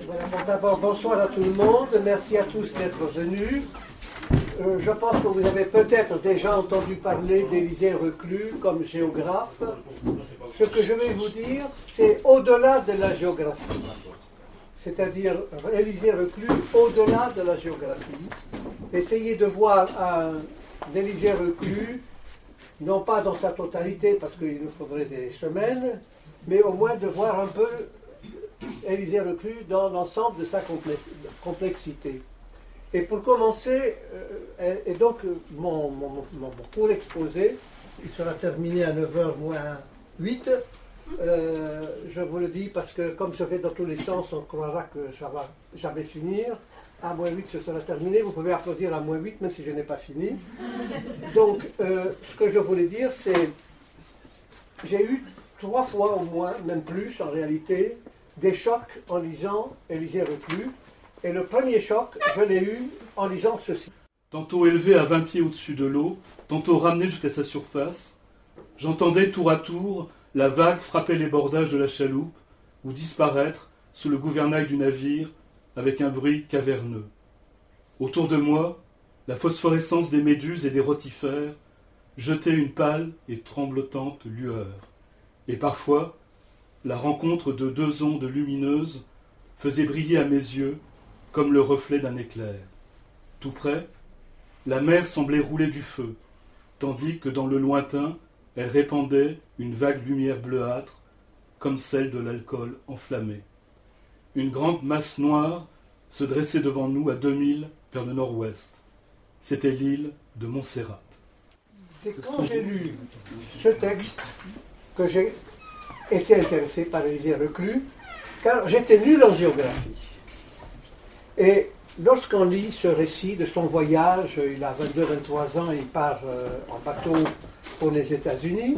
Voilà, bon, d'abord, bonsoir à tout le monde. Merci à tous d'être venus. Je pense que vous avez peut-être déjà entendu parler d'Élisée Reclus comme géographe. Ce que je vais vous dire, c'est au-delà de la géographie. C'est-à-dire Élisée Reclus au-delà de la géographie. Essayez de voir un Élisée Reclus, non pas dans sa totalité, parce qu'il nous faudrait des semaines, mais au moins de voir un peu Élisée Reclus dans l'ensemble de sa complexité. Et pour commencer, et donc mon court exposé, il sera terminé à 9h moins 8. Je vous le dis parce que comme je vais dans tous les sens, on croira que ça va jamais finir. À moins 8, ce sera terminé. Vous pouvez applaudir à moins 8, même si je n'ai pas fini. Donc, ce que je voulais dire, c'est j'ai eu 3 fois au moins, même plus en réalité, des chocs en lisant Élisée Reclus. Et le premier choc, je l'ai eu en lisant ceci. Tantôt élevé à 20 pieds au-dessus de l'eau, tantôt ramené jusqu'à sa surface, j'entendais tour à tour la vague frapper les bordages de la chaloupe ou disparaître sous le gouvernail du navire avec un bruit caverneux. Autour de moi, la phosphorescence des méduses et des rotifères jetait une pâle et tremblotante lueur. Et parfois, la rencontre de 2 ondes lumineuses faisait briller à mes yeux comme le reflet d'un éclair. Tout près, la mer semblait rouler du feu, tandis que dans le lointain, elle répandait une vague lumière bleuâtre, comme celle de l'alcool enflammé. Une grande masse noire se dressait devant nous à 2000 vers le nord-ouest. C'était l'île de Montserrat. C'est quand j'ai lu ce texte que j'ai été intéressé par Élisée Reclus, car j'étais nul en géographie. Et lorsqu'on lit ce récit de son voyage, il a 22-23 ans, il part en bateau pour les États-Unis.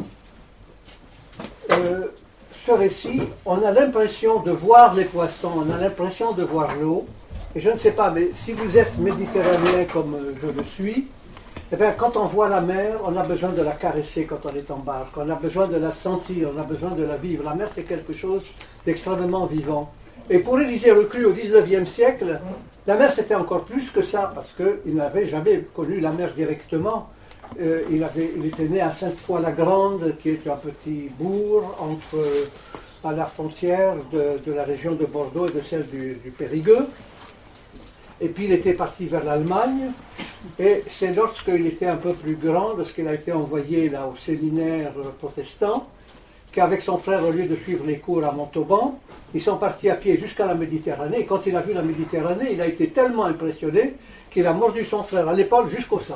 Ce récit, on a l'impression de voir les poissons, on a l'impression de voir l'eau. Et je ne sais pas, mais si vous êtes méditerranéen comme je le suis, eh bien, quand on voit la mer, on a besoin de la caresser quand on est en barque, on a besoin de la sentir, on a besoin de la vivre. La mer, c'est quelque chose d'extrêmement vivant. Et pour Élisée Reclus au XIXe siècle, la mer c'était encore plus que ça, parce qu'il n'avait jamais connu la mer directement. Il était né à Sainte-Foy-la-Grande, qui est un petit bourg à la frontière de la région de Bordeaux et de celle du Périgueux. Et puis il était parti vers l'Allemagne, et c'est lorsqu'il était un peu plus grand, lorsqu'il a été envoyé là au séminaire protestant, qu'avec son frère, au lieu de suivre les cours à Montauban, ils sont partis à pied jusqu'à la Méditerranée. Et quand il a vu la Méditerranée, il a été tellement impressionné qu'il a mordu son frère à l'épaule jusqu'au sang.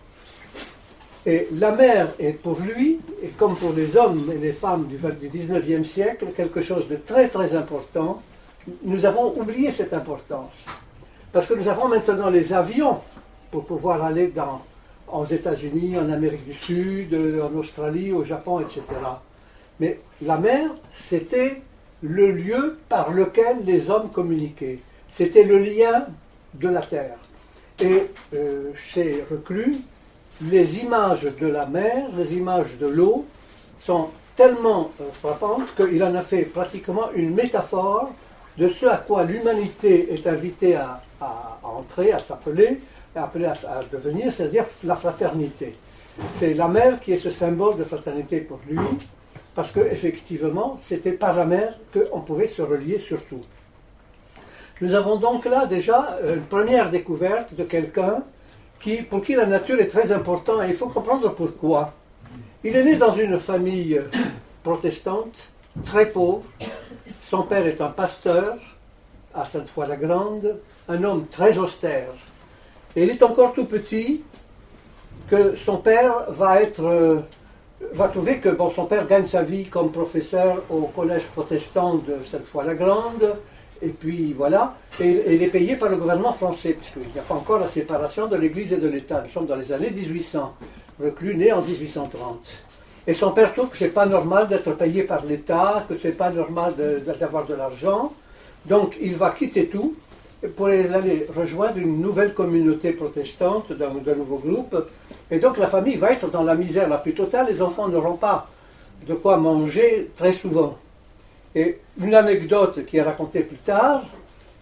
Et la mer est pour lui, et comme pour les hommes et les femmes du XIXe siècle, quelque chose de très très important. Nous avons oublié cette importance. Parce que nous avons maintenant les avions pour pouvoir aller aux États-Unis, en Amérique du Sud, en Australie, au Japon, etc. Mais la mer, c'était le lieu par lequel les hommes communiquaient. C'était le lien de la terre. Et chez Reclus, les images de la mer, les images de l'eau, sont tellement frappantes qu'il en a fait pratiquement une métaphore de ce à quoi l'humanité est invitée à entrer, à s'appeler, à devenir, c'est-à-dire la fraternité. C'est la mer qui est ce symbole de fraternité pour lui, parce qu'effectivement, c'était par la mer qu'on pouvait se relier surtout. Nous avons donc là déjà une première découverte de quelqu'un pour qui la nature est très importante, et il faut comprendre pourquoi. Il est né dans une famille protestante, très pauvre. Son père est un pasteur à Sainte-Foy-la-Grande, un homme très austère. Et il est encore tout petit que son père va trouver que son père gagne sa vie comme professeur au collège protestant de Sainte-Foy-la-Grande, et puis voilà, et il est payé par le gouvernement français, puisqu'il n'y a pas encore la séparation de l'Église et de l'État. Nous sommes dans les années 1800, Reclus né en 1830. Et son père trouve que ce n'est pas normal d'être payé par l'État, que ce n'est pas normal d'avoir de l'argent, donc il va quitter tout pour aller rejoindre une nouvelle communauté protestante d'un nouveau groupe. Et donc la famille va être dans la misère la plus totale, les enfants n'auront pas de quoi manger très souvent. Et une anecdote qui est racontée plus tard,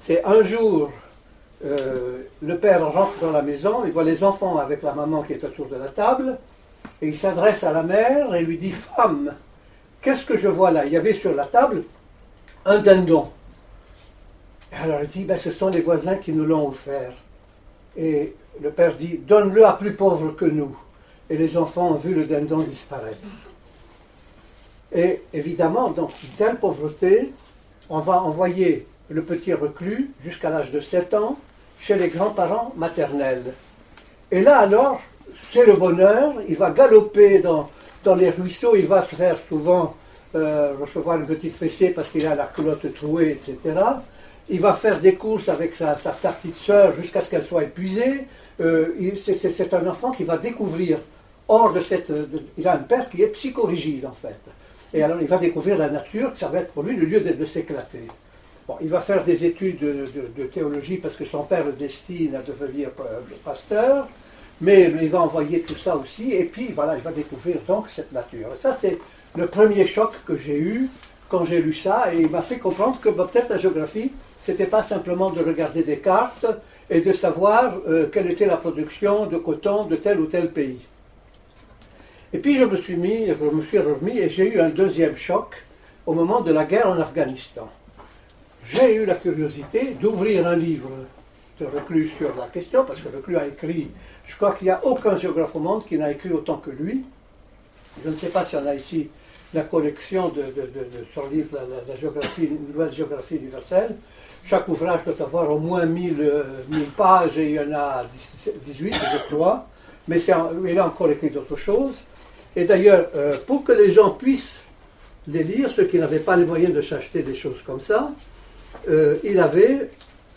C'est un jour, le père rentre dans la maison, il voit les enfants avec la maman qui est autour de la table, et il s'adresse à la mère et lui dit « Femme, qu'est-ce que je vois là ?» Il y avait sur la table un dindon. Et alors il dit ben, « Ce sont les voisins qui nous l'ont offert. » Et le père dit « Donne-le à plus pauvre que nous. » Et les enfants ont vu le dindon disparaître. Et évidemment, dans une telle pauvreté, on va envoyer le petit reclus jusqu'à l'âge de 7 ans chez les grands-parents maternels. Et là alors, c'est le bonheur, il va galoper dans les ruisseaux, il va se faire souvent recevoir une petite fessée parce qu'il a la culotte trouée, etc. Il va faire des courses avec sa petite sœur jusqu'à ce qu'elle soit épuisée. C'est un enfant qui va découvrir, hors de il a un père qui est psychorigide en fait. Et alors il va découvrir la nature, que ça va être pour lui le lieu de s'éclater. Bon, il va faire des études de théologie parce que son père le destine à devenir pasteur, mais il va envoyer tout ça aussi, et puis voilà, il va découvrir donc cette nature. Et ça, c'est le premier choc que j'ai eu quand j'ai lu ça, et il m'a fait comprendre que peut-être la géographie, c'était pas simplement de regarder des cartes et de savoir quelle était la production de coton de tel ou tel pays. Et puis je me suis remis et j'ai eu un deuxième choc au moment de la guerre en Afghanistan. J'ai eu la curiosité d'ouvrir un livre de Reclus sur la question, parce que Reclus a écrit, je crois qu'il n'y a aucun géographe au monde qui n'a écrit autant que lui. Je ne sais pas si on a ici la collection de son livre, la géographie, une nouvelle géographie universelle. Chaque ouvrage doit avoir au moins 1000 pages, et il y en a 18, je crois, mais il a encore écrit d'autres choses. Et d'ailleurs, pour que les gens puissent les lire, ceux qui n'avaient pas les moyens de s'acheter des choses comme ça, il y avait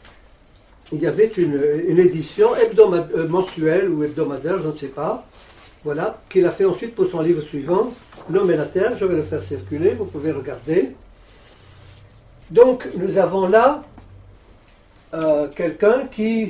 une édition mensuelle ou hebdomadaire, je ne sais pas, voilà, qu'il a fait ensuite pour son livre suivant, L'homme et la terre. Je vais le faire circuler, vous pouvez regarder. Donc nous avons là quelqu'un qui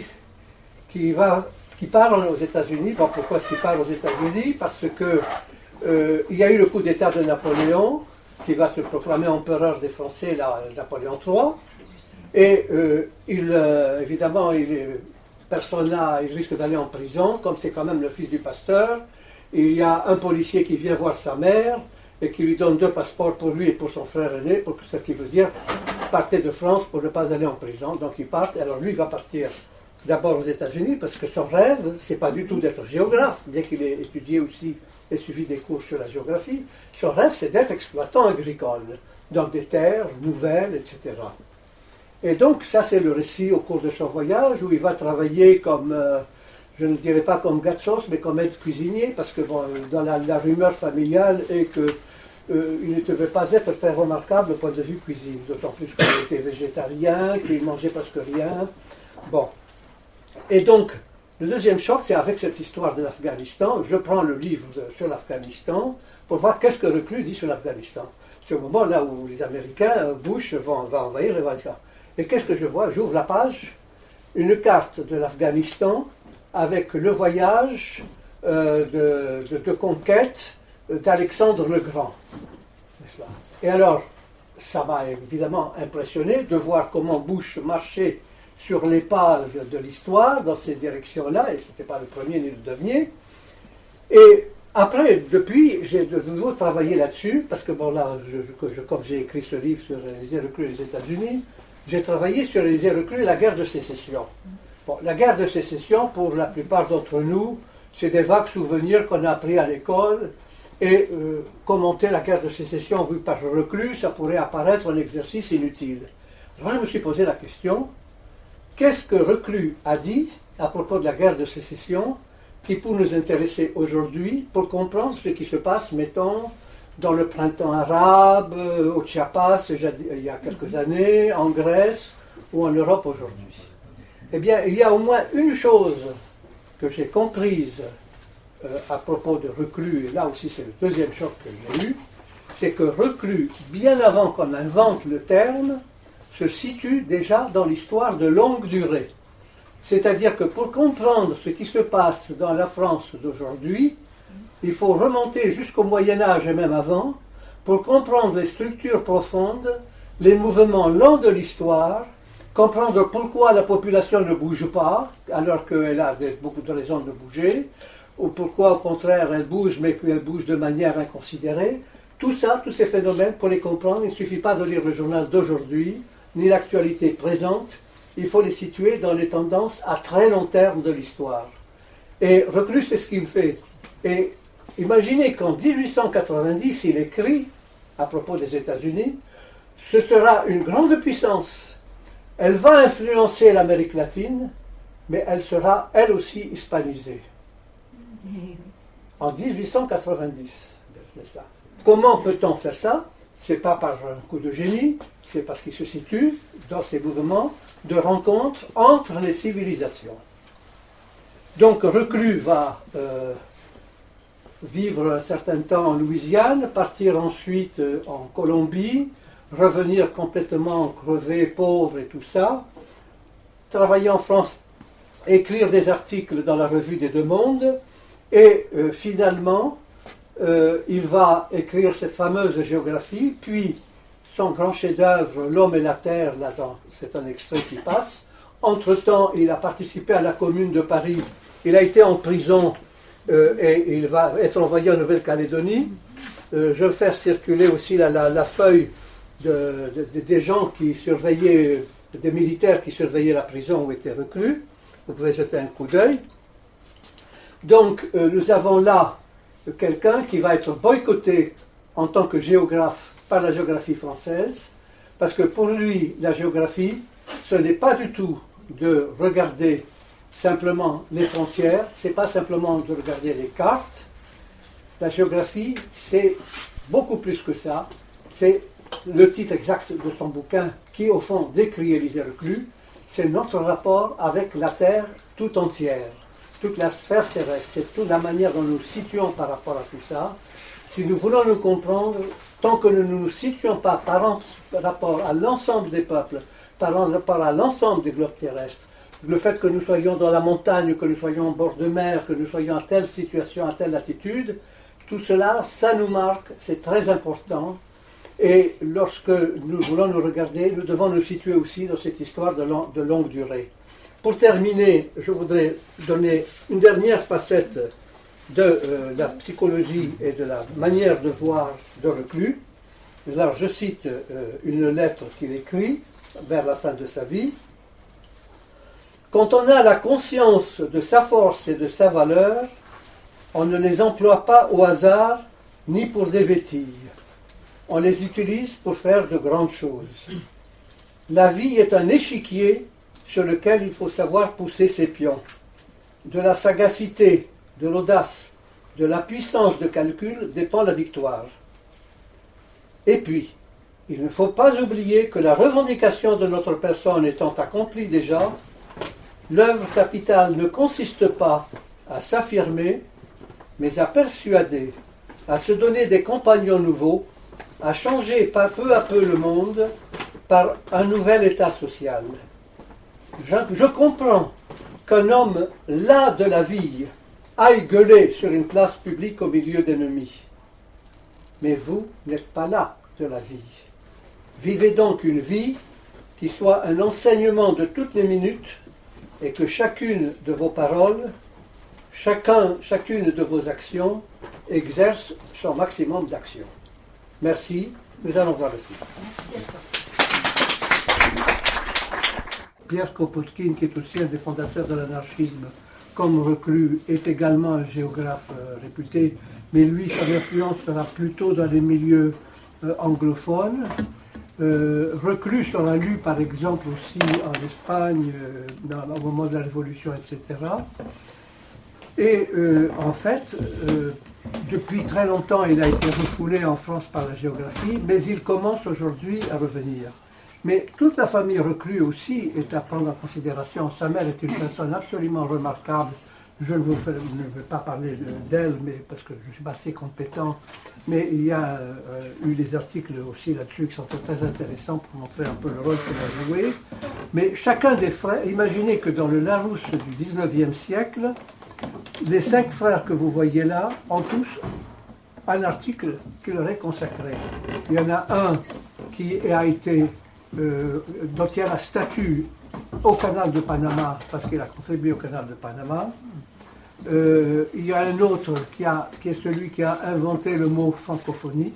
part aux États-Unis. Bon, pourquoi est-ce qu'il part aux États-Unis? Parce que il y a eu le coup d'État de Napoléon, qui va se proclamer empereur des Français, Napoléon III. Et évidemment, il risque d'aller en prison, comme c'est quand même le fils du pasteur. Il y a un policier qui vient voir sa mère et qui lui donne 2 passeports pour lui et pour son frère aîné, ce qui veut dire partez de France pour ne pas aller en prison. Donc il part. Alors lui, il va partir d'abord aux États-Unis parce que son rêve, c'est pas du tout d'être géographe, bien qu'il ait étudié aussi et suivi des cours sur la géographie. Son rêve, c'est d'être exploitant agricole, dans des terres nouvelles, etc. Et donc, ça, c'est le récit au cours de son voyage, où il va travailler comme, je ne dirais pas comme gâte-sauce, mais comme aide cuisinier, parce que bon, dans la rumeur familiale est que il ne devait pas être très remarquable au point de vue cuisine, d'autant plus qu'il était végétarien, qu'il mangeait presque rien. Bon. Et donc, le deuxième choc, c'est avec cette histoire de l'Afghanistan. Je prends le livre sur l'Afghanistan pour voir qu'est-ce que Reclus dit sur l'Afghanistan. C'est au moment là où les Américains, Bush, va envahir l'Afghanistan. Et qu'est-ce que je vois? J'ouvre la page, une carte de l'Afghanistan avec le voyage de conquête d'Alexandre le Grand. Et alors, ça m'a évidemment impressionné de voir comment Bush marchait sur les pas de l'histoire dans ces directions-là, et ce n'était pas le premier ni le dernier. Et après, depuis, j'ai de nouveau travaillé là-dessus, parce que bon là, comme j'ai écrit ce livre sur Élisée Reclus et les États-Unis, j'ai travaillé sur Élisée Reclus et la guerre de sécession. Bon, la guerre de sécession, pour la plupart d'entre nous, c'est des vagues souvenirs qu'on a appris à l'école, et commenter la guerre de sécession vue par Reclus, ça pourrait apparaître un exercice inutile. Alors je me suis posé la question, qu'est-ce que Reclus a dit à propos de la guerre de sécession qui peut nous intéresser aujourd'hui pour comprendre ce qui se passe, mettons, dans le printemps arabe, au Chiapas il y a quelques années, en Grèce ou en Europe aujourd'hui? Eh bien, il y a au moins une chose que j'ai comprise à propos de Reclus, et là aussi c'est le deuxième choc que j'ai eu, c'est que Reclus, bien avant qu'on invente le terme, se situe déjà dans l'histoire de longue durée. C'est-à-dire que pour comprendre ce qui se passe dans la France d'aujourd'hui, il faut remonter jusqu'au Moyen-Âge et même avant, pour comprendre les structures profondes, les mouvements lents de l'histoire, comprendre pourquoi la population ne bouge pas, alors qu'elle a beaucoup de raisons de bouger, ou pourquoi au contraire elle bouge, mais qu'elle bouge de manière inconsidérée. Tout ça, tous ces phénomènes, pour les comprendre, il ne suffit pas de lire le journal d'aujourd'hui, ni l'actualité présente, il faut les situer dans les tendances à très long terme de l'histoire. Et Reclus, c'est ce qu'il fait. Et imaginez qu'en 1890, il écrit, à propos des États-Unis, ce sera une grande puissance. Elle va influencer l'Amérique latine, mais elle sera, elle aussi, hispanisée. En 1890, n'est-ce pas? Comment peut-on faire ça? Ce n'est pas par un coup de génie, c'est parce qu'il se situe dans ces mouvements de rencontre entre les civilisations. Donc Reclus va vivre un certain temps en Louisiane, partir ensuite en Colombie, revenir complètement crevé, pauvre et tout ça, travailler en France, écrire des articles dans la revue des Deux Mondes, et finalement, il va écrire cette fameuse géographie, puis son grand chef-d'œuvre, L'homme et la terre, là-dedans, c'est un extrait qui passe. Entre-temps, il a participé à la Commune de Paris, il a été en prison et il va être envoyé en Nouvelle-Calédonie. Je vais faire circuler aussi la feuille des gens qui surveillaient, des militaires qui surveillaient la prison où était Reclus. Vous pouvez jeter un coup d'œil. Donc, nous avons là quelqu'un qui va être boycotté en tant que géographe par la géographie française, parce que pour lui, la géographie, ce n'est pas du tout de regarder simplement les frontières, c'est pas simplement de regarder les cartes. La géographie, c'est beaucoup plus que ça. C'est le titre exact de son bouquin qui, au fond, décrit Élisée Reclus. C'est notre rapport avec la Terre tout entière, toute la sphère terrestre, c'est toute la manière dont nous nous situons par rapport à tout ça. Si nous voulons nous comprendre, tant que nous ne nous situons pas par rapport à l'ensemble des peuples, par rapport à l'ensemble du globe terrestre, le fait que nous soyons dans la montagne, que nous soyons au bord de mer, que nous soyons à telle situation, à telle latitude, tout cela, ça nous marque, c'est très important. Et lorsque nous voulons nous regarder, nous devons nous situer aussi dans cette histoire de longue durée. Pour terminer, je voudrais donner une dernière facette de la psychologie et de la manière de voir de Reclus. Alors, je cite une lettre qu'il écrit vers la fin de sa vie. Quand on a la conscience de sa force et de sa valeur, on ne les emploie pas au hasard ni pour des vétilles. On les utilise pour faire de grandes choses. La vie est un échiquier sur lequel il faut savoir pousser ses pions. De la sagacité, de l'audace, de la puissance de calcul dépend la victoire. Et puis, il ne faut pas oublier que la revendication de notre personne étant accomplie déjà, l'œuvre capitale ne consiste pas à s'affirmer, mais à persuader, à se donner des compagnons nouveaux, à changer peu à peu le monde par un nouvel état social. Je comprends qu'un homme las de la vie aille gueuler sur une place publique au milieu d'ennemis. Mais vous n'êtes pas là de la vie. Vivez donc une vie qui soit un enseignement de toutes les minutes et que chacune de vos paroles, chacune de vos actions exerce son maximum d'action. Merci. Nous allons voir le film. Pierre Kropotkin, qui est aussi un des fondateurs de l'anarchisme, comme Reclus, est également un géographe réputé, mais lui, son influence sera plutôt dans les milieux anglophones. Reclus sera lu, par exemple, aussi en Espagne, au moment de la Révolution, etc. Et en fait, depuis très longtemps, il a été refoulé en France par la géographie, mais il commence aujourd'hui à revenir. Mais toute la famille Reclus aussi est à prendre en considération. Sa mère est une personne absolument remarquable. Je ne veux pas parler d'elle, mais parce que je suis pas assez compétent. Mais il y a eu des articles aussi là-dessus qui sont très intéressants pour montrer un peu le rôle qu'elle a joué. Mais chacun des frères, imaginez que dans le Larousse du 19e siècle, les 5 frères que vous voyez là ont tous un article qui leur est consacré. Il y en a un qui a été dont il y a la statue au canal de Panama, parce qu'il a contribué au canal de Panama. Il y a un autre qui est celui qui a inventé le mot francophonie.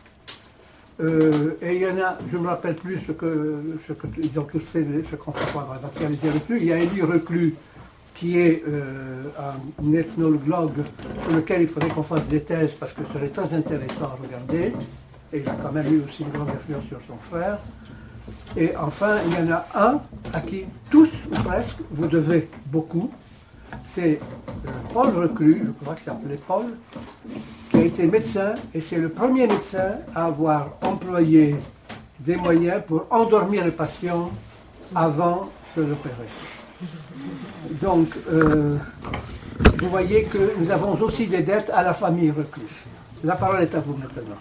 Et il y en a, je ne me rappelle plus ce qu'ils ont tous fait, ce qu'on fait pas. Donc il y a les Reclus. Il y a Élie Reclus, qui est un ethnologue sur lequel il faudrait qu'on fasse des thèses parce que ce serait très intéressant à regarder. Et il a quand même eu aussi une grande influence sur son frère. Et enfin, il y en a un à qui tous, ou presque, vous devez beaucoup. C'est Paul Reclus, je crois qu'il s'appelait Paul, qui a été médecin, et c'est le premier médecin à avoir employé des moyens pour endormir les patients avant de l'opérer. Donc, vous voyez que nous avons aussi des dettes à la famille Reclus. La parole est à vous maintenant.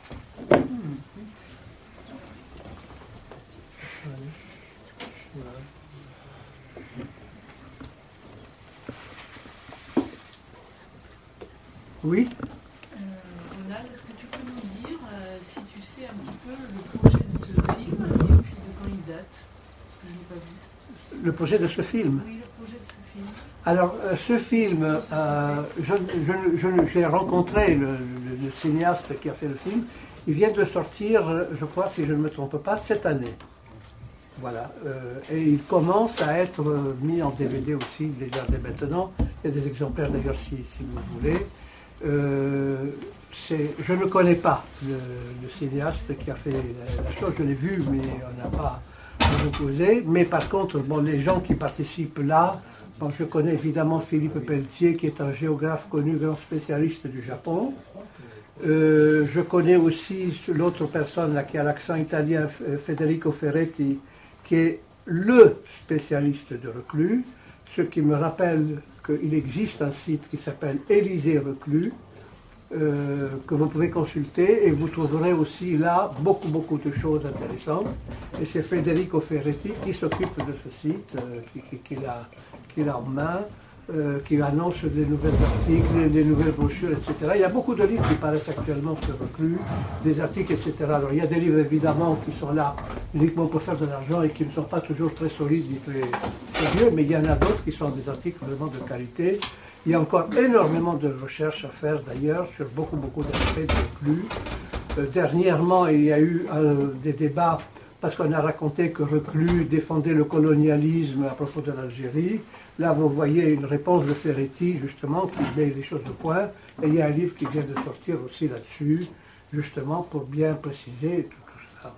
Oui. Ronald, est-ce que tu peux nous dire si tu sais un petit peu le projet de ce film et puis de quand il date? Parce que je ne l'ai pas vu. Le projet de ce film? Oui, le projet de ce film. Alors, ce film, j'ai rencontré le cinéaste qui a fait le film. Il vient de sortir, je crois, si je ne me trompe pas, cette année. Voilà. Et il commence à être mis en DVD aussi, déjà dès maintenant. Il y a des exemplaires d'ailleurs si vous voulez. Je ne connais pas le cinéaste qui a fait la chose, je l'ai vu, mais on n'a pas posé. Mais par contre, bon, les gens qui participent là, bon, je connais évidemment Philippe Pelletier, qui est un géographe connu, grand spécialiste du Japon. Je connais aussi l'autre personne là, qui a l'accent italien, Federico Ferretti, qui est le spécialiste de Reclus, ce qui me rappelle qu'il existe un site qui s'appelle Élysée Reclus, que vous pouvez consulter, et vous trouverez aussi là beaucoup de choses intéressantes. Et c'est Federico Ferretti qui s'occupe de ce site, qu'il a en main, qui annonce des nouveaux articles, des nouvelles brochures, etc. Il y a beaucoup de livres qui paraissent actuellement sur Reclus, des articles, etc. Alors il y a des livres évidemment qui sont là uniquement pour faire de l'argent et qui ne sont pas toujours très solides ni très sérieux, mais il y en a d'autres qui sont des articles vraiment de qualité. Il y a encore énormément de recherches à faire d'ailleurs sur beaucoup d'aspects de Reclus. Dernièrement, il y a eu des débats parce qu'on a raconté que Reclus défendait le colonialisme à propos de l'Algérie. Là, vous voyez une réponse de Ferretti, justement, qui met les choses au point. Et il y a un livre qui vient de sortir aussi là-dessus, justement, pour bien préciser tout ça.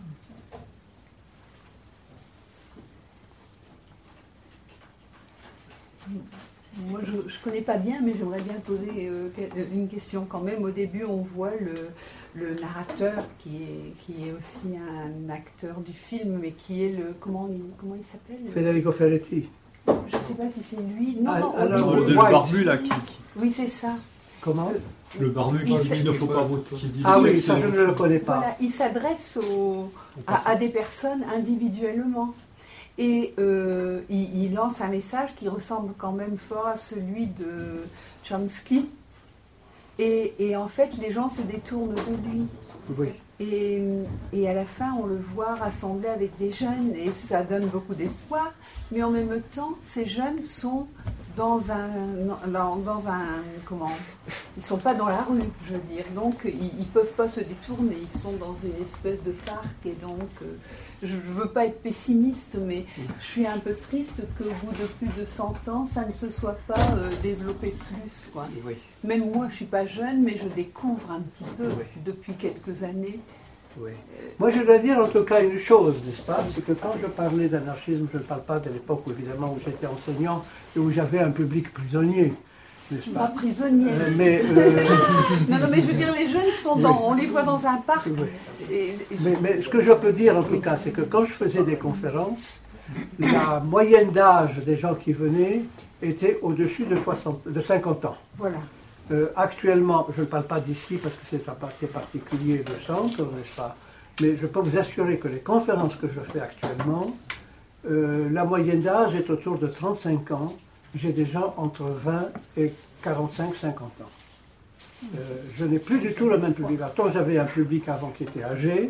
Moi, je ne connais pas bien, mais j'aimerais bien poser une question quand même. Au début, on voit le narrateur qui est aussi un acteur du film, mais qui est le... Comment il s'appelle? Federico Ferretti. Je ne sais pas si c'est lui. Non, alors, le barbu là qui... Oui, c'est ça. Comment? Le barbu qui dit il ne faut pas voter. Ah oui, ça je ne le connais pas. Voilà, il s'adresse à des personnes individuellement. Et il lance un message qui ressemble quand même fort à celui de Chomsky. Et en fait, les gens se détournent de lui. Oui. Et à la fin, on le voit rassembler avec des jeunes, et ça donne beaucoup d'espoir. Mais en même temps, ces jeunes sont dans un comment? Ils sont pas dans la rue, je veux dire. Donc, ils peuvent pas se détourner. Ils sont dans une espèce de parc, et donc... je ne veux pas être pessimiste, mais je suis un peu triste qu'au bout de plus de 100 ans, ça ne se soit pas développé plus, quoi. Oui. Même moi, je ne suis pas jeune, mais je découvre un petit peu Oui. depuis quelques années. Oui. Moi, je dois dire en tout cas une chose, n'est-ce pas? C'est que quand je parlais d'anarchisme, je ne parle pas de l'époque où, évidemment, où j'étais enseignant et où j'avais un public prisonnier. Pas prisonnier. Non, mais je veux dire, les jeunes sont on les voit dans un parc. Oui. Mais ce que je peux dire en tout cas, c'est que quand je faisais des conférences, la moyenne d'âge des gens qui venaient était au-dessus de 50 ans. Voilà. Actuellement, je ne parle pas d'ici parce que c'est assez particulier le centre, n'est-ce pas? Mais je peux vous assurer que les conférences que je fais actuellement, la moyenne d'âge est autour de 35 ans. J'ai des gens entre 20 et 45-50 ans. Je n'ai plus du tout le même public. Attends, j'avais un public avant qui était âgé.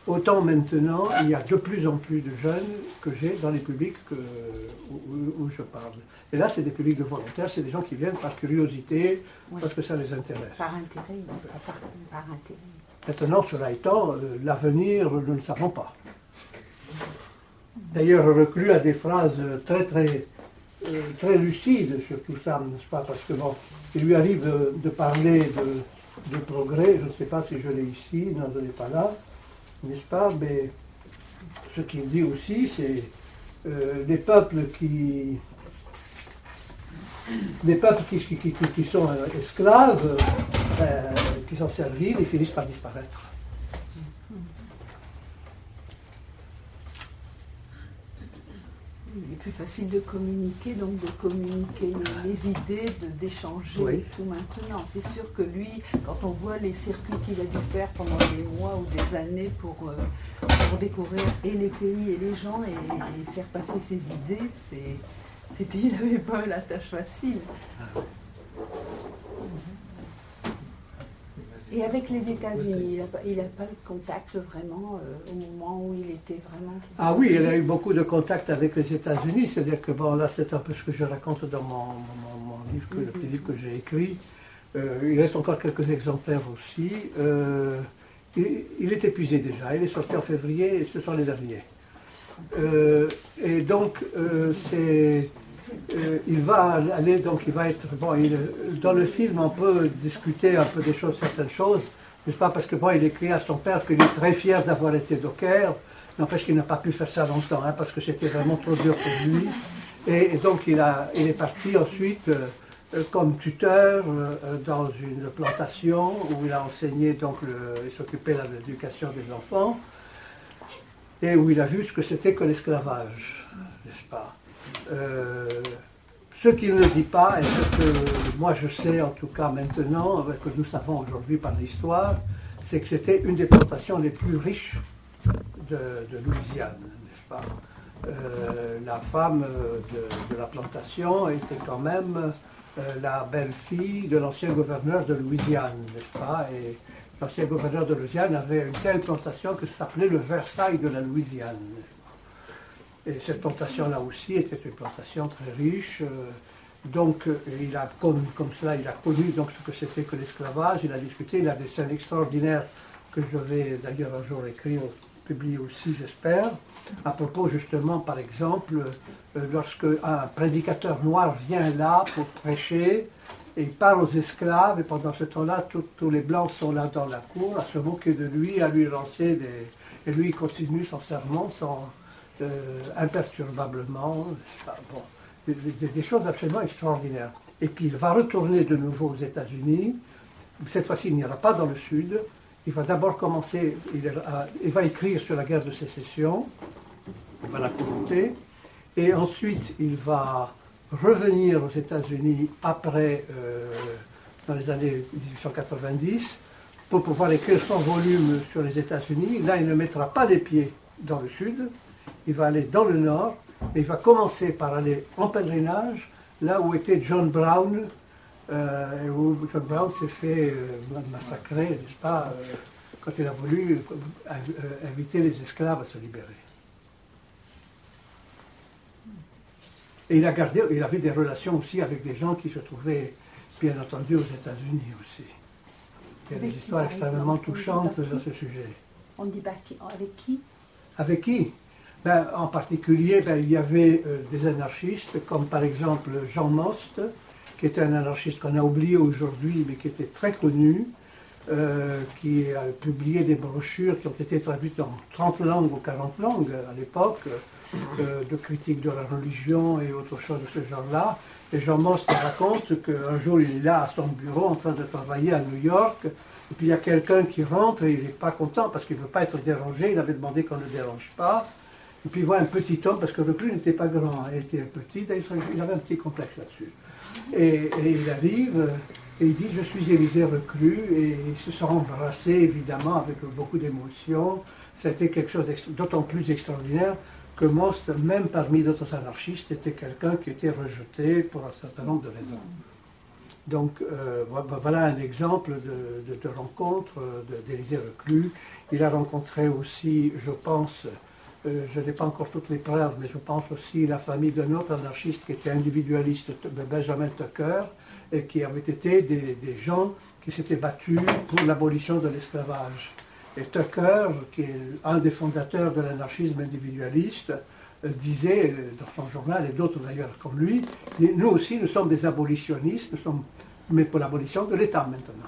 autant maintenant, il y a de plus en plus de jeunes que j'ai dans les publics où je parle. Et là, c'est des publics de volontaires, c'est des gens qui viennent par curiosité, parce que ça les intéresse. Par intérêt, par intérêt. Maintenant, cela étant, l'avenir, nous ne le savons pas. D'ailleurs, Reclus a des phrases très lucides sur tout ça, n'est-ce pas? Parce que bon, il lui arrive de parler de progrès, je ne sais pas si je l'ai ici, non, je ne l'ai pas là, n'est-ce pas? Mais ce qu'il dit aussi, c'est les peuples qui sont esclaves, qui sont serviles, ils finissent par disparaître. Il est plus facile de communiquer, donc de communiquer les idées, d'échanger Oui. tout maintenant. C'est sûr que lui, quand on voit les circuits qu'il a dû faire pendant des mois ou des années pour découvrir et les pays et les gens et faire passer ses idées, il n'avait pas la tâche facile. Et avec les États-Unis, il n'a pas de contact vraiment au moment où il était vraiment... Ah oui, il a eu beaucoup de contacts avec les États-Unis, c'est-à-dire que bon, là c'est un peu ce que je raconte dans mon livre, le petit livre que j'ai écrit. Il reste encore quelques exemplaires aussi. Il est épuisé déjà, il est sorti en février et ce sont les derniers. Et donc, il va aller, donc il va être, bon, dans le film on peut discuter un peu des choses, certaines choses, n'est-ce pas, parce que bon, il écrit à son père qu'il est très fier d'avoir été docker, n'empêche qu'il n'a pas pu faire ça longtemps, hein, parce que c'était vraiment trop dur pour lui, et donc il est parti ensuite comme tuteur dans une plantation où il a enseigné, donc il s'occupait de l'éducation des enfants, et où il a vu ce que c'était que l'esclavage, n'est-ce pas. Ce qu'il ne dit pas, et ce que moi je sais en tout cas maintenant, que nous savons aujourd'hui par l'histoire, c'est que c'était une des plantations les plus riches de Louisiane, n'est-ce pas? La femme de la plantation était quand même la belle-fille de l'ancien gouverneur de Louisiane, n'est-ce pas? Et l'ancien gouverneur de Louisiane avait une telle plantation que ça s'appelait le Versailles de la Louisiane. Et cette plantation-là aussi était une plantation très riche. Donc, il a, comme cela, il a connu donc, ce que c'était que l'esclavage. Il a discuté, il a des scènes extraordinaires que je vais d'ailleurs un jour écrire, publier aussi, j'espère, à propos justement, par exemple, lorsque un prédicateur noir vient là pour prêcher, et il parle aux esclaves, et pendant ce temps-là, tous les blancs sont là dans la cour, à se moquer de lui, à lui lancer des... Et lui, il continue son sermon imperturbablement, bon, des choses absolument extraordinaires. Et puis il va retourner de nouveau aux États-Unis. Cette fois-ci, il n'ira pas dans le sud. Il va d'abord commencer, il va écrire sur la guerre de sécession, il va la commenter, et ensuite il va revenir aux États-Unis après, dans les années 1890, pour pouvoir écrire son volume sur les États-Unis. Là, il ne mettra pas les pieds dans le sud. Il va aller dans le nord, et il va commencer par aller en pèlerinage, là où était John Brown, où John Brown s'est fait massacrer, n'est-ce pas, quand il a voulu inviter les esclaves à se libérer. Et il avait des relations aussi avec des gens qui se trouvaient, bien entendu, aux États-Unis aussi. Il y a des histoires extrêmement touchantes dans ce sujet. On dit avec qui? Avec qui? Ben, en particulier, il y avait des anarchistes, comme par exemple Jean Most, qui était un anarchiste qu'on a oublié aujourd'hui, mais qui était très connu, qui a publié des brochures qui ont été traduites en 30 langues ou 40 langues à l'époque, de critiques de la religion et autre chose de ce genre-là. Et Jean Most raconte qu'un jour, il est là à son bureau en train de travailler à New York, et puis il y a quelqu'un qui rentre et il n'est pas content parce qu'il ne veut pas être dérangé, il avait demandé qu'on ne le dérange pas. Et puis il voit un petit homme, parce que Reclus n'était pas grand, il était petit, il avait un petit complexe là-dessus. Et il arrive, et il dit « Je suis Élisée Reclus », et ils se sont embrassés évidemment avec beaucoup d'émotion. Ça a été quelque chose d'autant plus extraordinaire que Most, même parmi d'autres anarchistes, était quelqu'un qui était rejeté pour un certain nombre de raisons. Donc voilà un exemple de rencontre d'Élisée Reclus. Il a rencontré aussi, je pense, je n'ai pas encore toutes les preuves, mais je pense aussi la famille d'un autre anarchiste qui était individualiste, Benjamin Tucker, et qui avait été des gens qui s'étaient battus pour l'abolition de l'esclavage. Et Tucker, qui est un des fondateurs de l'anarchisme individualiste, disait dans son journal, et d'autres d'ailleurs comme lui, nous aussi nous sommes des abolitionnistes, mais pour l'abolition de l'État maintenant.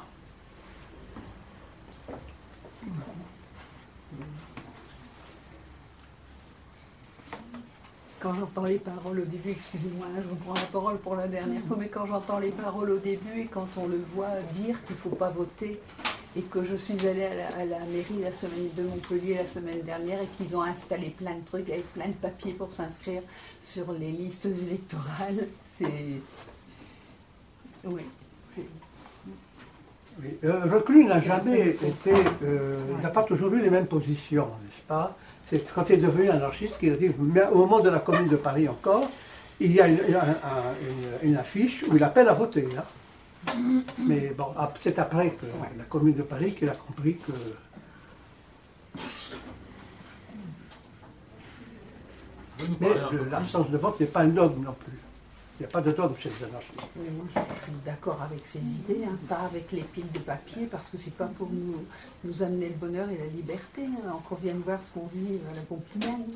Quand j'entends les paroles au début, excusez-moi, je reprends la parole pour la dernière fois, mais quand j'entends les paroles au début et quand on le voit dire qu'il ne faut pas voter, et que je suis allée à la mairie la semaine de Montpellier la semaine dernière et qu'ils ont installé plein de trucs avec plein de papiers pour s'inscrire sur les listes électorales, c'est... Oui. Oui. Reclus n'a jamais été... il n'a pas toujours eu les mêmes positions, n'est-ce pas? C'est quand il est devenu anarchiste qu'il a dit, mais au moment de la Commune de Paris encore, il y a une affiche où il appelle à voter. Hein. Mais bon, c'est après que la Commune de Paris qu'il a compris que... Mais l'absence de vote n'est pas un dogme non plus. Il n'y a pas de dogme chez les anarchistes. Mais moi, je suis d'accord avec ces idées, hein, pas avec les piles de papier, parce que c'est pas pour nous amener le bonheur et la liberté, hein, qu'on vienne voir ce qu'on vit à la Pompinelle.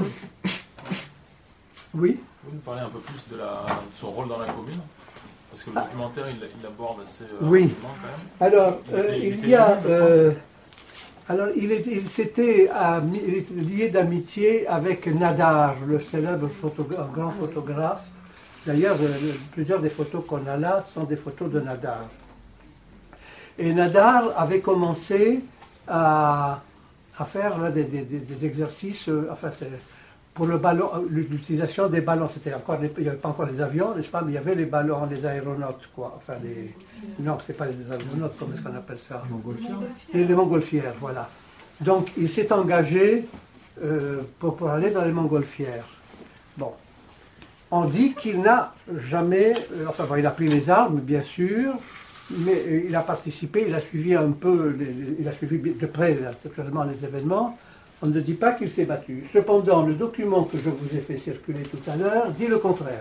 Oui. Vous nous parlez un peu plus de son rôle dans la commune? Parce que le documentaire, il aborde assez oui. Quand même. Alors, il y a... alors, il s'était lié d'amitié avec Nadar, le célèbre grand photographe. D'ailleurs, plusieurs des photos qu'on a là sont des photos de Nadar. Et Nadar avait commencé à faire là, des exercices, enfin, pour le ballon, l'utilisation des ballons. Il n'y avait pas encore les avions, n'est-ce pas, mais il y avait les ballons, les aéronautes, quoi. Enfin, non, ce n'est pas les aéronautes, comment est-ce qu'on appelle ça? Les montgolfières, voilà. Donc, il s'est engagé pour aller dans les montgolfières. Bon. On dit qu'il n'a jamais... enfin, bon, il a pris les armes, bien sûr, mais il a participé, il a suivi un peu, il a suivi de près, naturellement, les événements. On ne dit pas qu'il s'est battu. Cependant, le document que je vous ai fait circuler tout à l'heure dit le contraire.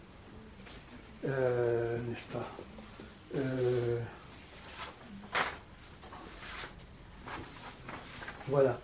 N'est-ce pas? Voilà.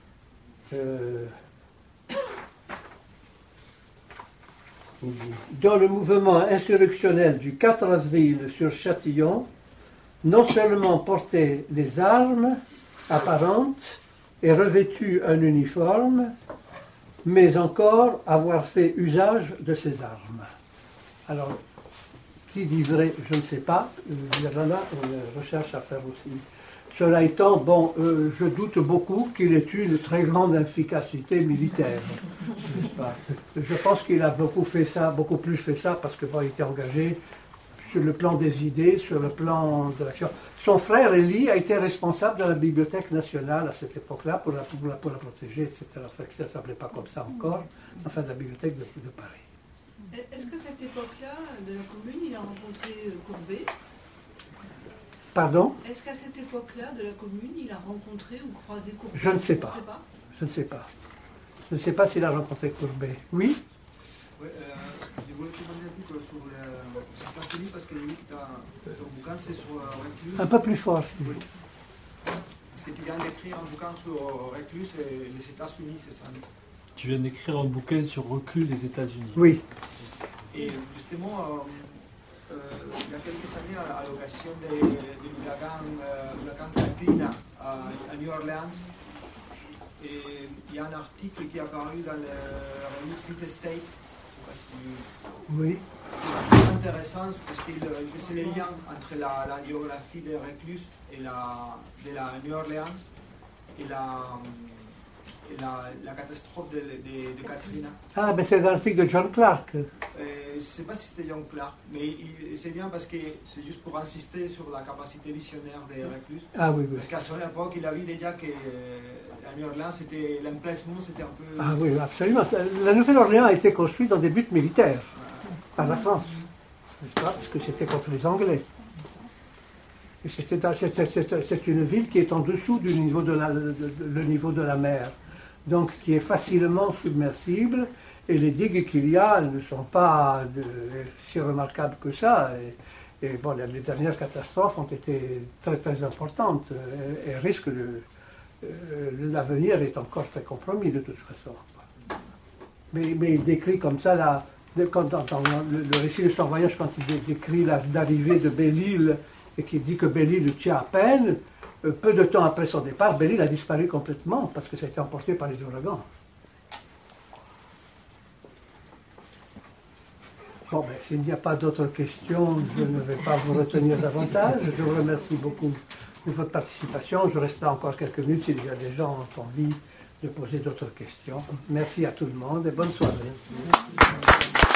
Dans le mouvement insurrectionnel du 4 avril sur Châtillon, non seulement porter les armes apparentes et revêtu un uniforme, mais encore avoir fait usage de ces armes. Alors, qui dit vrai, je ne sais pas, il y a là une recherche à faire aussi. Cela étant, bon, je doute beaucoup qu'il ait eu une très grande efficacité militaire. N'est-ce pas? Je pense qu'il a beaucoup plus fait ça, parce que bon, il était engagé sur le plan des idées, sur le plan de l'action. Son frère Élie a été responsable de la Bibliothèque nationale à cette époque-là pour la protéger, etc. Enfin, ça ne s'appelait pas comme ça encore, enfin de la Bibliothèque de Paris. Est-ce qu'à cette époque-là de la commune, il a rencontré Courbet? Pardon? Est-ce qu'à cette époque-là de la commune, il a rencontré ou croisé Courbet? Je ne sais pas. Je ne sais pas. Je ne sais pas s'il a rencontré Courbet. Oui? Oui, je voulais te demander un peu sur les États-Unis, parce que j'ai vu que ton bouquin c'est sur Reclus. Un peu plus fort, s'il vous plaît. Parce que tu viens d'écrire un bouquin sur Reclus et les États-Unis, c'est ça? Tu viens d'écrire un bouquin sur Reclus, les États-Unis. Oui. Et justement, il y a quelques années, à l'occasion de l'ouragan Katrina à New Orleans, et il y a un article qui est apparu dans le revue Free State. Oui. C'est très intéressant parce qu'il faisait les liens entre la géographie de Reclus et de la New Orleans et la catastrophe de Katrina. Ah, mais c'est dans l'article de John Clark. Je ne sais pas si c'était John Clark, mais c'est bien parce que c'est juste pour insister sur la capacité visionnaire de Reclus. Ah oui, oui. Parce qu'à son époque, il a vu déjà que la New Orleans, l'emplacement, c'était un peu... Ah oui, absolument. La Nouvelle-Orléans a été construite dans des buts militaires par la France. n'est-ce pas? Parce que c'était contre les Anglais. Et c'est une ville qui est en dessous du niveau le niveau de la mer, donc qui est facilement submersible, et les digues qu'il y a ne sont pas si remarquables que ça. Et bon, les dernières catastrophes ont été très très importantes, et risquent l'avenir est encore très compromis de toute façon. Mais il décrit comme ça, dans le récit de son voyage, quand il décrit l'arrivée de Belle-Île, et qui dit que Belle-Île le tient à peine, peu de temps après son départ, Belle-Île a disparu complètement, parce que ça a été emporté par les ouragans. Bon, ben, s'il n'y a pas d'autres questions, je ne vais pas vous retenir davantage. Je vous remercie beaucoup de votre participation. Je resterai encore quelques minutes s'il y a des gens qui ont envie de poser d'autres questions. Merci à tout le monde et bonne soirée. Merci.